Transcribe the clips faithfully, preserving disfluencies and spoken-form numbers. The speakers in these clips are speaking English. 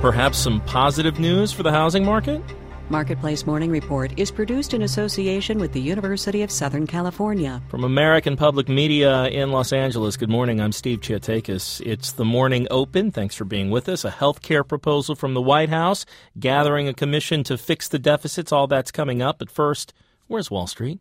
Perhaps some positive news for the housing market? Marketplace Morning Report is produced in association with the University of Southern California. From American Public Media in Los Angeles, good morning. I'm Steve Chiatakis. It's the Morning Open. Thanks for being with us. A health care proposal from the White House, gathering a commission to fix the deficits. All that's coming up. But first, where's Wall Street?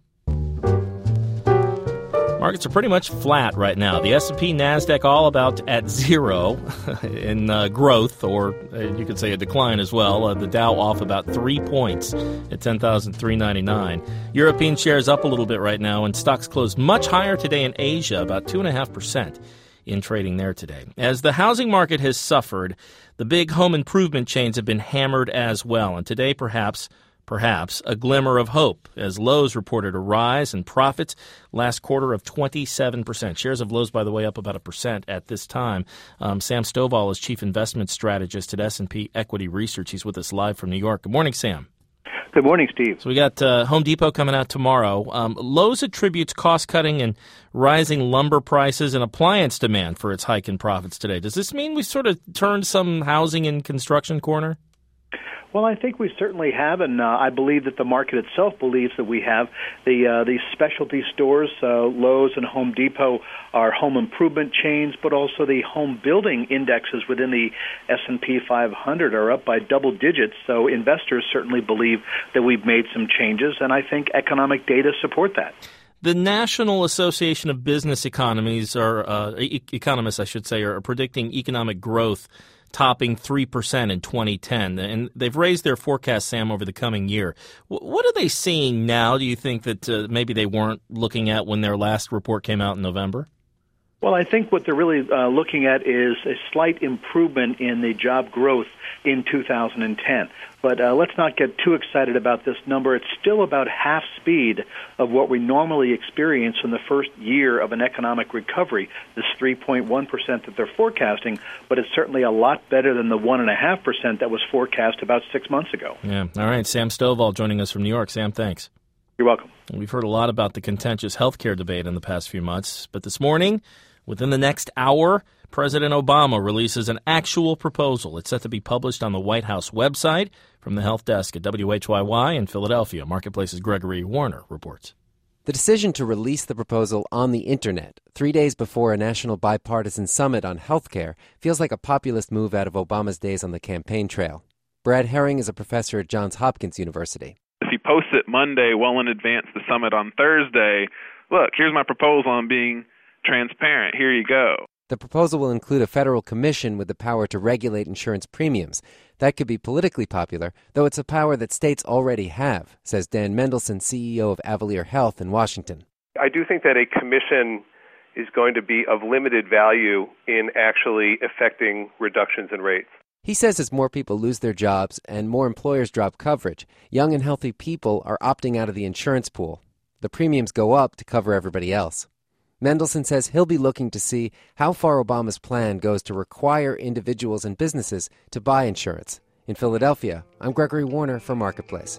Markets are pretty much flat right now. The S and P, NASDAQ all about at zero in uh, growth, or uh, you could say a decline as well. Uh, the Dow off about three points at ten thousand three hundred ninety-nine. European shares up a little bit right now, and stocks closed much higher today in Asia, about two point five percent in trading there today. As the housing market has suffered, the big home improvement chains have been hammered as well. And today, perhaps, Perhaps a glimmer of hope as Lowe's reported a rise in profits last quarter of twenty-seven percent. Shares of Lowe's, by the way, up about a percent at this time. Um, Sam Stovall is Chief Investment Strategist at S and P Equity Research. He's with us live from New York. Good morning, Sam. Good morning, Steve. So we got uh, Home Depot coming out tomorrow. Um, Lowe's attributes cost-cutting and rising lumber prices and appliance demand for its hike in profits today. Does this mean we sort of turned some housing and construction corner? Well, I think we certainly have, and uh, I believe that the market itself believes that we have. The uh, these specialty stores, uh, Lowe's and Home Depot, are home improvement chains, but also the home building indexes within the S and P five hundred are up by double digits. So investors certainly believe that we've made some changes, and I think economic data support that. The National Association of Business Economies, or uh, e- economists, I should say, are predicting economic growth topping three percent in twenty ten. And they've raised their forecast, Sam, over the coming year. What are they seeing now, do you think, that uh, maybe they weren't looking at when their last report came out in November? Well, I think what they're really uh, looking at is a slight improvement in the job growth in two thousand ten. But uh, let's not get too excited about this number. It's still about half speed of what we normally experience in the first year of an economic recovery, this three point one percent that they're forecasting, but it's certainly a lot better than the one point five percent that was forecast about six months ago. Yeah. All right. Sam Stovall joining us from New York. Sam, thanks. You're welcome. We've heard a lot about the contentious health care debate in the past few months, but this morning, within the next hour, President Obama releases an actual proposal. It's set to be published on the White House website. From the Health Desk at W H Y Y in Philadelphia, Marketplace's Gregory Warner reports. The decision to release the proposal on the Internet, three days before a national bipartisan summit on health care, feels like a populist move out of Obama's days on the campaign trail. Brad Herring is a professor at Johns Hopkins University. If he posts it Monday well in advance of the summit on Thursday, look, here's my proposal on being transparent. Here you go. The proposal will include a federal commission with the power to regulate insurance premiums. That could be politically popular, though it's a power that states already have, says Dan Mendelsohn, C E O of Avalier Health in Washington. I do think that a commission is going to be of limited value in actually affecting reductions in rates. He says as more people lose their jobs and more employers drop coverage, young and healthy people are opting out of the insurance pool. The premiums go up to cover everybody else. Mendelsohn says he'll be looking to see how far Obama's plan goes to require individuals and businesses to buy insurance. In Philadelphia, I'm Gregory Warner for Marketplace.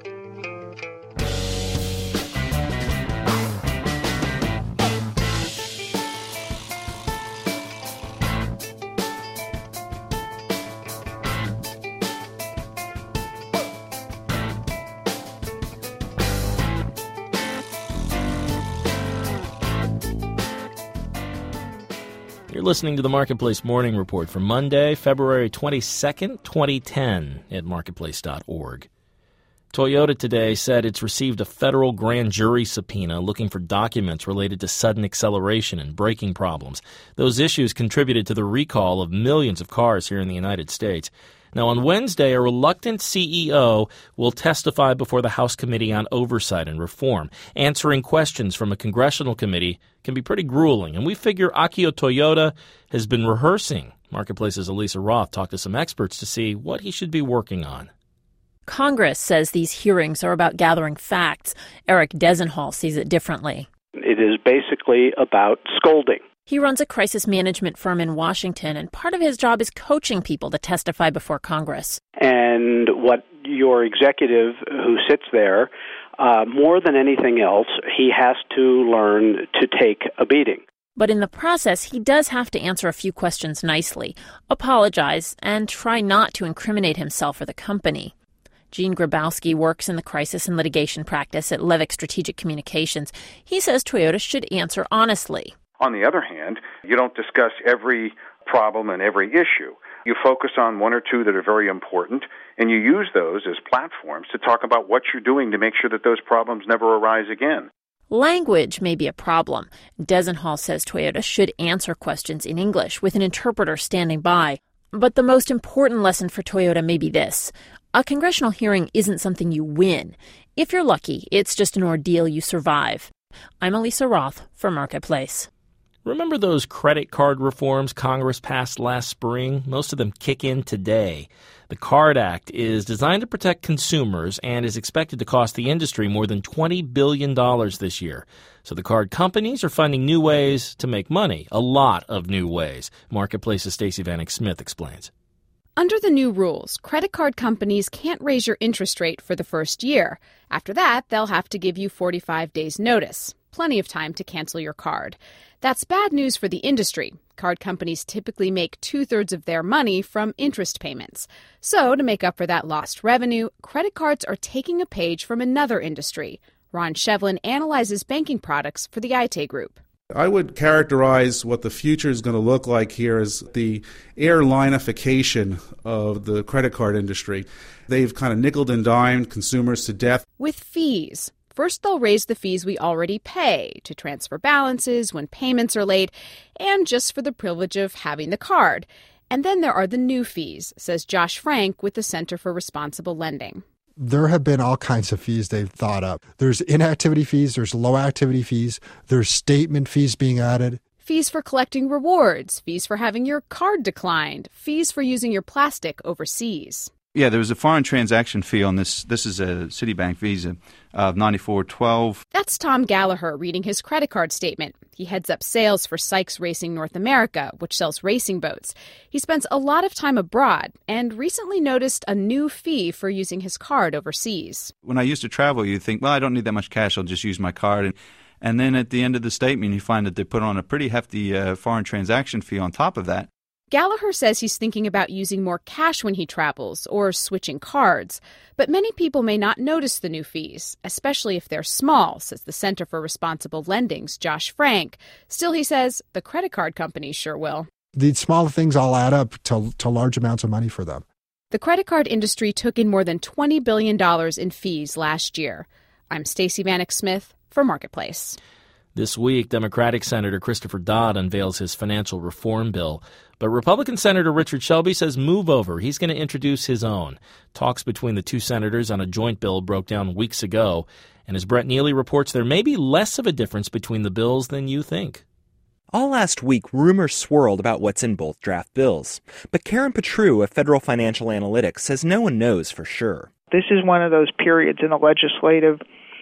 You're listening to the Marketplace Morning Report for Monday, February twenty-second, twenty ten at marketplace dot org. Toyota today said it's received a federal grand jury subpoena looking for documents related to sudden acceleration and braking problems. Those issues contributed to the recall of millions of cars here in the United States. Now, on Wednesday, a reluctant C E O will testify before the House Committee on Oversight and Reform. Answering questions from a congressional committee can be pretty grueling, and we figure Akio Toyoda has been rehearsing. Marketplace's Elisa Roth talked to some experts to see what he should be working on. Congress says these hearings are about gathering facts. Eric Desenhall sees it differently. It is basically about scolding. He runs a crisis management firm in Washington, and part of his job is coaching people to testify before Congress. And what your executive who sits there, uh, more than anything else, he has to learn to take a beating. But in the process, he does have to answer a few questions nicely, apologize, and try not to incriminate himself or the company. Gene Grabowski works in the crisis and litigation practice at Levick Strategic Communications. He says Toyota should answer honestly. On the other hand, you don't discuss every problem and every issue. You focus on one or two that are very important, and you use those as platforms to talk about what you're doing to make sure that those problems never arise again. Language may be a problem. Desenhall says Toyota should answer questions in English with an interpreter standing by. But the most important lesson for Toyota may be this. A congressional hearing isn't something you win. If you're lucky, it's just an ordeal you survive. I'm Elisa Roth for Marketplace. Remember those credit card reforms Congress passed last spring? Most of them kick in today. The CARD Act is designed to protect consumers and is expected to cost the industry more than twenty billion dollars this year. So the card companies are finding new ways to make money, a lot of new ways. Marketplace's Stacey Vanek Smith explains. Under the new rules, credit card companies can't raise your interest rate for the first year. After that, they'll have to give you forty-five days notice, plenty of time to cancel your card. That's bad news for the industry. Card companies typically make two-thirds of their money from interest payments. So to make up for that lost revenue, credit cards are taking a page from another industry. Ron Shevlin analyzes banking products for the I T A Group. I would characterize what the future is going to look like here as the airlineification of the credit card industry. They've kind of nickeled and dimed consumers to death. With fees. First, they'll raise the fees we already pay to transfer balances when payments are late and just for the privilege of having the card. And then there are the new fees, says Josh Frank with the Center for Responsible Lending. There have been all kinds of fees they've thought up. There's inactivity fees, there's low activity fees, there's statement fees being added. Fees for collecting rewards, fees for having your card declined, fees for using your plastic overseas. Yeah, there was a foreign transaction fee on this. This is a Citibank Visa of ninety-four twelve. That's Tom Gallagher reading his credit card statement. He heads up sales for Sykes Racing North America, which sells racing boats. He spends a lot of time abroad and recently noticed a new fee for using his card overseas. When I used to travel, you think, well, I don't need that much cash. I'll just use my card. And, and then at the end of the statement, you find that they put on a pretty hefty uh, foreign transaction fee on top of that. Gallagher says he's thinking about using more cash when he travels or switching cards. But many people may not notice the new fees, especially if they're small, says the Center for Responsible Lending's Josh Frank. Still, he says, the credit card companies sure will. These small things all add up to, to large amounts of money for them. The credit card industry took in more than twenty billion dollars in fees last year. I'm Stacey Vanek Smith for Marketplace. This week, Democratic Senator Christopher Dodd unveils his financial reform bill. But Republican Senator Richard Shelby says move over. He's going to introduce his own. Talks between the two senators on a joint bill broke down weeks ago. And as Brett Neely reports, there may be less of a difference between the bills than you think. All last week, rumors swirled about what's in both draft bills. But Karen Petru of Federal Financial Analytics says no one knows for sure. This is one of those periods in the legislative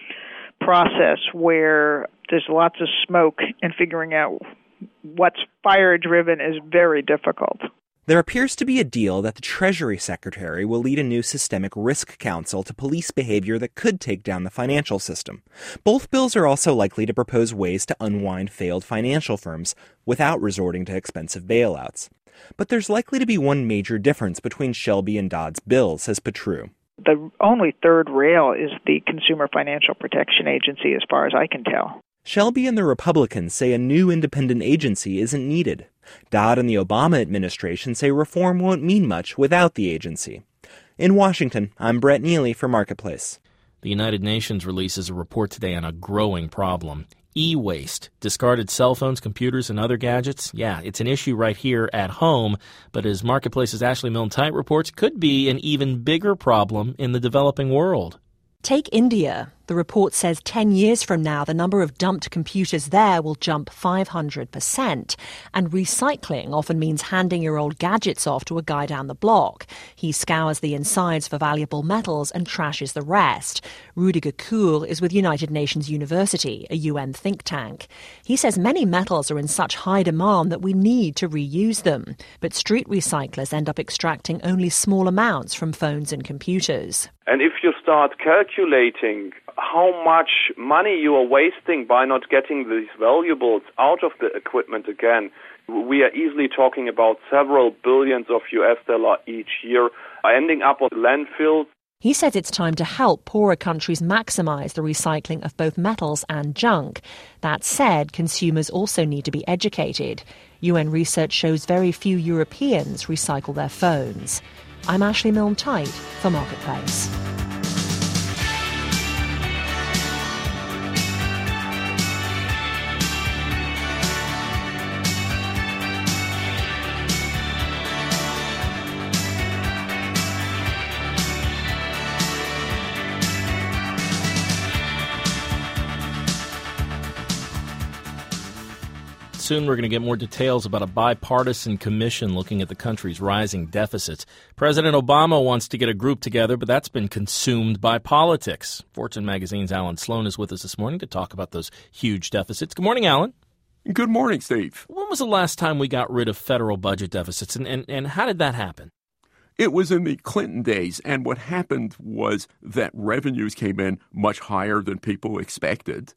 process where there's lots of smoke, and figuring out what's fire-driven is very difficult. There appears to be a deal that the Treasury Secretary will lead a new Systemic Risk Council to police behavior that could take down the financial system. Both bills are also likely to propose ways to unwind failed financial firms without resorting to expensive bailouts. But there's likely to be one major difference between Shelby and Dodd's bill, says Petru. The only third rail is the Consumer Financial Protection Agency, as far as I can tell. Shelby and the Republicans say a new independent agency isn't needed. Dodd and the Obama administration say reform won't mean much without the agency. In Washington, I'm Brett Neely for Marketplace. The United Nations releases a report today on a growing problem. E-waste, discarded cell phones, computers, and other gadgets. Yeah, it's an issue right here at home, but as Marketplace's Ashley Milne-Tite reports, could be an even bigger problem in the developing world. Take India. The report says ten years from now, the number of dumped computers there will jump five hundred percent. And recycling often means handing your old gadgets off to a guy down the block. He scours the insides for valuable metals and trashes the rest. Rudiger Kuhl is with United Nations University, a U N think tank. He says many metals are in such high demand that we need to reuse them. But street recyclers end up extracting only small amounts from phones and computers. And if you start start calculating how much money you are wasting by not getting these valuables out of the equipment again, we are easily talking about several billions of U S dollars each year ending up on landfills. He says it's time to help poorer countries maximize the recycling of both metals and junk. That said, consumers also need to be educated. U N research shows very few Europeans recycle their phones. I'm Ashley Milne-Tite for Marketplace. Soon we're going to get more details about a bipartisan commission looking at the country's rising deficits. President Obama wants to get a group together, but that's been consumed by politics. Fortune Magazine's Alan Sloan is with us this morning to talk about those huge deficits. Good morning, Alan. Good morning, Steve. When was the last time we got rid of federal budget deficits, and, and, and how did that happen? It was in the Clinton days, and what happened was that revenues came in much higher than people expected.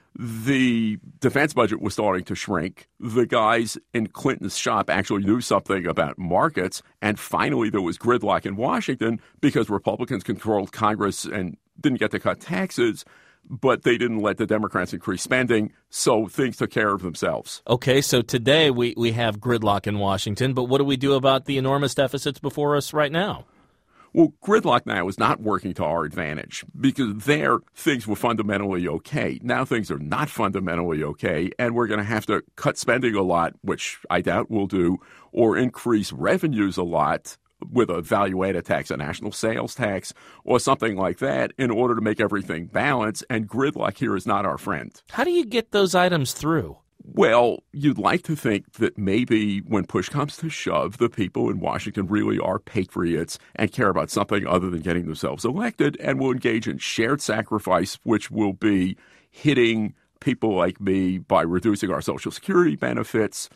The defense budget was starting to shrink. The guys in Clinton's shop actually knew something about markets. And finally, there was gridlock in Washington because Republicans controlled Congress and didn't get to cut taxes, but they didn't let the Democrats increase spending, so things took care of themselves. Okay, so today we, we have gridlock in Washington, but what do we do about the enormous deficits before us right now? Well, gridlock now is not working to our advantage because there things were fundamentally okay. Now things are not fundamentally okay, and we're going to have to cut spending a lot, which I doubt we'll do, or increase revenues a lot with a value-added tax, a national sales tax, or something like that in order to make everything balance, and gridlock here is not our friend. How do you get those items through? Well, you'd like to think that maybe when push comes to shove, the people in Washington really are patriots and care about something other than getting themselves elected and will engage in shared sacrifice, which will be hitting people like me by reducing our Social Security benefits,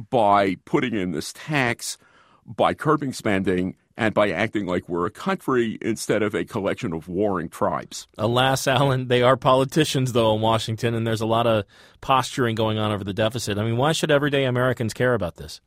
by putting in this tax, by curbing spending, and by acting like we're a country instead of a collection of warring tribes. Alas, Alan, they are politicians, though, in Washington, and there's a lot of posturing going on over the deficit. I mean, why should everyday Americans care about this?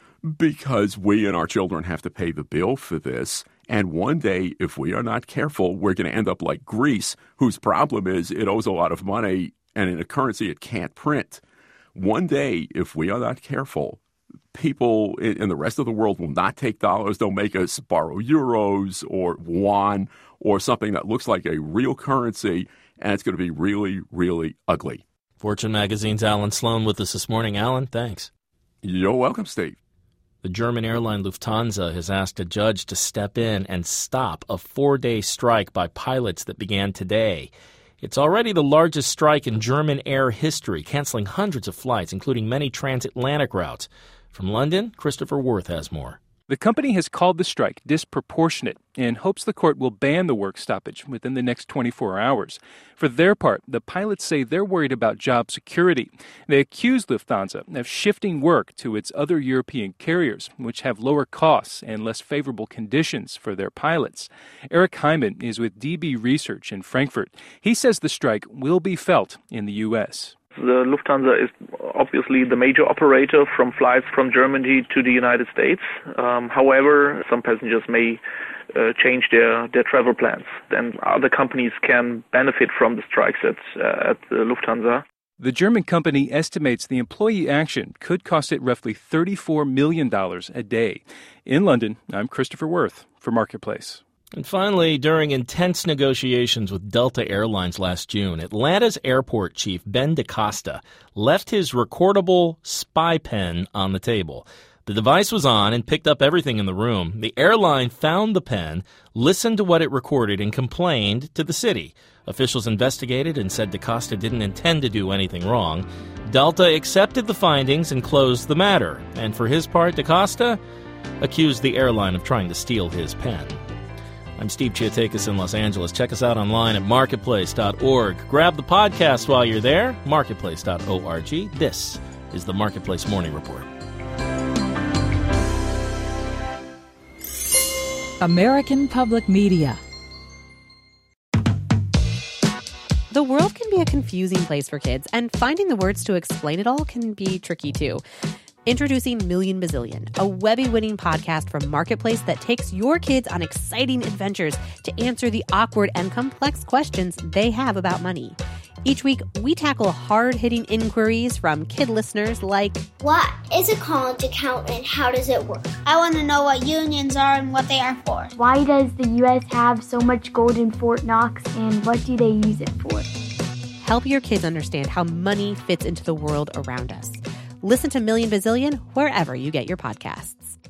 Because we and our children have to pay the bill for this. And one day, if we are not careful, we're going to end up like Greece, whose problem is it owes a lot of money, and in a currency it can't print. One day, if we are not careful, people in the rest of the world will not take dollars. They'll make us borrow euros or yuan or something that looks like a real currency, and it's going to be really, really ugly. Fortune Magazine's Alan Sloan with us this morning. Alan, thanks. You're welcome, Steve. The German airline Lufthansa has asked a judge to step in and stop a four-day strike by pilots that began today. It's already the largest strike in German air history, canceling hundreds of flights, including many transatlantic routes. From London, Christopher Worth has more. The company has called the strike disproportionate and hopes the court will ban the work stoppage within the next twenty-four hours. For their part, the pilots say they're worried about job security. They accuse Lufthansa of shifting work to its other European carriers, which have lower costs and less favorable conditions for their pilots. Eric Hyman is with D B Research in Frankfurt. He says the strike will be felt in the U S. The Lufthansa is obviously the major operator from flights from Germany to the United States. Um, however, some passengers may uh, change their, their travel plans, and other companies can benefit from the strikes at, uh, at the Lufthansa. The German company estimates the employee action could cost it roughly thirty-four million dollars a day. In London, I'm Christopher Worth for Marketplace. And finally, during intense negotiations with Delta Airlines last June, Atlanta's airport chief, Ben DaCosta, left his recordable spy pen on the table. The device was on and picked up everything in the room. The airline found the pen, listened to what it recorded, and complained to the city. Officials investigated and said DaCosta didn't intend to do anything wrong. Delta accepted the findings and closed the matter. And for his part, DaCosta accused the airline of trying to steal his pen. I'm Steve Chiatakis in Los Angeles. Check us out online at marketplace dot org. Grab the podcast while you're there, marketplace dot org. This is the Marketplace Morning Report. American Public Media The world can be a confusing place for kids, and finding the words to explain it all can be tricky too. Introducing Million Bazillion, a Webby-winning podcast from Marketplace that takes your kids on exciting adventures to answer the awkward and complex questions they have about money. Each week, we tackle hard-hitting inquiries from kid listeners like, what is a college account and how does it work? I want to know what unions are and what they are for. Why does the U S have so much gold in Fort Knox and what do they use it for? Help your kids understand how money fits into the world around us. Listen to Million Bazillion wherever you get your podcasts.